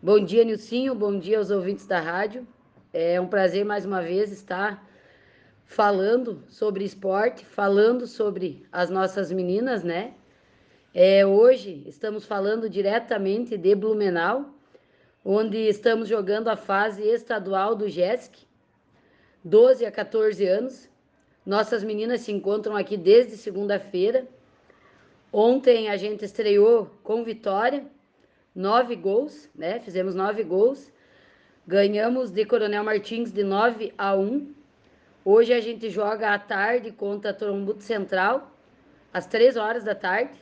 Bom dia, Nilcinho. Bom dia aos ouvintes da rádio. É um prazer mais uma vez estar falando sobre esporte, falando sobre as nossas meninas, né? Hoje estamos falando diretamente de Blumenau, onde estamos jogando a fase estadual do JESC, 12 a 14 anos. Nossas meninas se encontram aqui desde segunda-feira. Ontem a gente estreou com vitória, 9 gols, né? Fizemos 9 gols. Ganhamos de Coronel Martins de 9-1. Hoje a gente joga à tarde contra Trombuto Central, às 3 horas da tarde.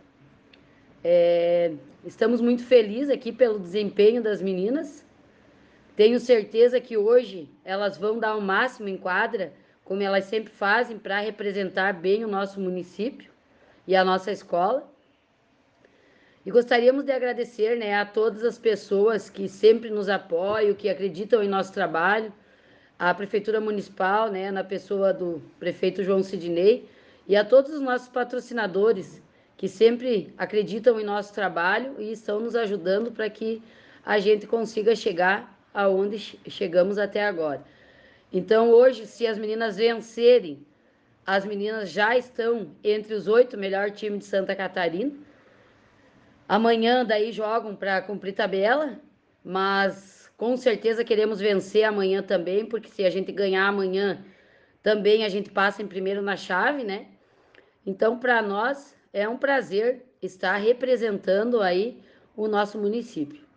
Estamos muito felizes aqui pelo desempenho das meninas. Tenho certeza que hoje elas vão dar o máximo em quadra, como elas sempre fazem, para representar bem o nosso município e a nossa escola. E gostaríamos de agradecer, né, a todas as pessoas que sempre nos apoiam, que acreditam em nosso trabalho, a Prefeitura Municipal, né, na pessoa do prefeito João Sidney, e a todos os nossos patrocinadores que sempre acreditam em nosso trabalho e estão nos ajudando para que a gente consiga chegar aonde chegamos até agora. Então, hoje, se as meninas vencerem, as meninas já estão entre os 8 melhores times de Santa Catarina. Amanhã daí jogam para cumprir tabela, mas com certeza queremos vencer amanhã também, porque se a gente ganhar amanhã, também a gente passa em primeiro na chave, né? Então, para nós é um prazer estar representando aí o nosso município.